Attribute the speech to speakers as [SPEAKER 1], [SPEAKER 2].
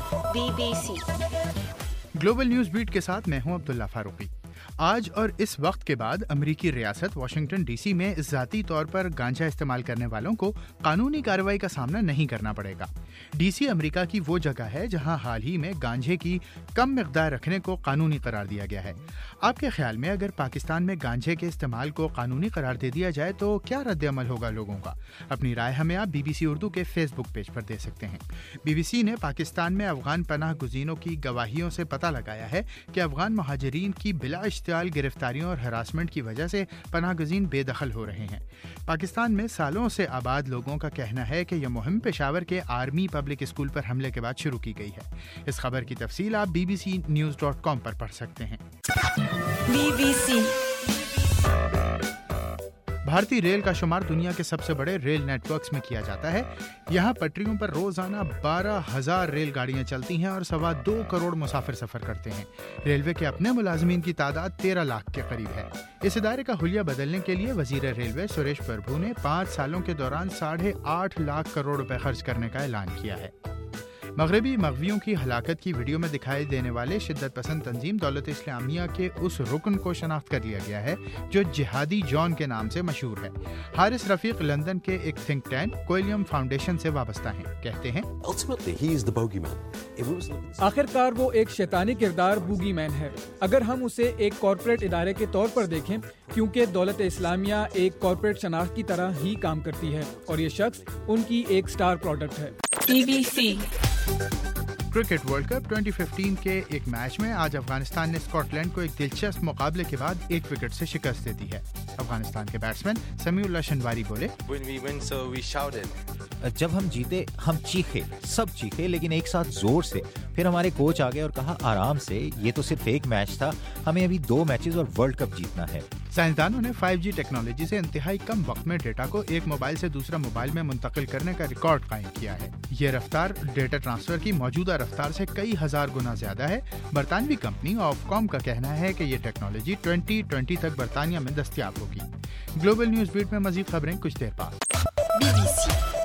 [SPEAKER 1] BBC
[SPEAKER 2] global news beat के साथ मैं हूं अब्दुल्ला फारूकी। आज और इस वक्त के बाद अमेरिकी रियासत वाशिंगटन डीसी में ज़ाती तौर पर गांजा इस्तेमाल करने वालों को कानूनी कार्रवाई का सामना नहीं करना पड़ेगा। डीसी अमेरिका की वो जगह है जहां हाल ही में गांजे की कम मिकदार रखने को कानूनी करार दिया गया है। आपके ख्याल में अगर पाकिस्तान में गांजे के इस्तेमाल को कानूनी करार दे दिया जाए तो क्या रद्द-ए-अमल होगा लोगों का? अपनी राय हमें आप BBC उर्दू के फेसबुक पेज पर दे सकते हैं। BBC ने पाकिस्तान में अफगान पनाह गुज़ीनों की गवाहियों से पता लगाया है कि अफगान महाजरीन की बिला इश्तियाल गिरफ्तारियों और हरासमेंट की वजह से पनाह गुज़ीन बेदखल हो रहे हैं। पाकिस्तान में सालों से आबाद लोगों का कहना है कि यह मुहिम पेशावर के आर्मी पब्लिक स्कूल पर हमले के बाद शुरू की गई है। इस खबर की तफसील आप bbcnews.com पर पढ़ सकते हैं।
[SPEAKER 1] BBC
[SPEAKER 2] भारतीय रेल का शुमार दुनिया के सबसे बड़े रेल नेटवर्क्स में किया जाता है। यहाँ पटरियों पर रोजाना 12,000 रेलगाड़ियाँ चलती हैं और 2.25 करोड़ मुसाफिर सफर करते हैं। रेलवे के अपने मुलाजमीन की तादाद 13 लाख के करीब है। इस इदारे का हुलिया बदलने के लिए वजीर रेलवे सुरेश प्रभु ने 5 सालों के दौरान 8.5 लाख करोड़ रुपए खर्च करने का ऐलान किया है। मगरबी मगवियों की हलाकत की वीडियो में दिखाई देने वाले शिद्दत पसंद तंजीम दौलत इस्लामिया के उस रुकन को शनाख्त कर लिया गया है जो जिहादी जॉन के नाम से मशहूर है। हारिस रफीक लंदन के एक थिंक टैंक कोयलियम फाउंडेशन से वाबस्ता हैं। कहते हैं
[SPEAKER 3] आखिरकार वो एक शैतानी किरदार बूगी मैन है अगर हम उसे एक कॉर्पोरेट इदारे के तौर पर देखें, क्योंकि दौलत इस्लामिया एक कॉर्पोरेट शनाख्त की तरह ही काम करती है और ये शख्स उनकी एक स्टार प्रोडक्ट है।
[SPEAKER 1] BBC
[SPEAKER 2] क्रिकेट वर्ल्ड कप 2015 के एक मैच में आज अफगानिस्तान ने स्कॉटलैंड को एक दिलचस्प मुकाबले के बाद 1 विकेट से शिकस्त दे दी है। अफगानिस्तान के बैट्समैन समीउल्लाह शनवारी बोले,
[SPEAKER 4] जब हम जीते हम चीखे, सब चीखे, लेकिन एक साथ जोर से। फिर हमारे कोच आ गए और कहा आराम से, ये तो सिर्फ एक मैच था, हमें अभी 2 मैचेस और वर्ल्ड कप जीतना है।
[SPEAKER 2] साइंसदानों ने 5G टेक्नोलॉजी से इंतहाई कम वक्त में डेटा को एक मोबाइल से दूसरा मोबाइल में मुंतकिल करने का रिकॉर्ड कायम किया है। ये रफ्तार डेटा ट्रांसफर की मौजूदा रफ्तार से कई हजार गुना ज्यादा है। बरतानवी कंपनी ऑफकॉम का कहना है कि ये टेक्नोलॉजी 2020 तक बरतानिया में दस्तयाब होगी। ग्लोबल न्यूज़ बीट में मजीद खबरें कुछ देर बाद।
[SPEAKER 1] BBC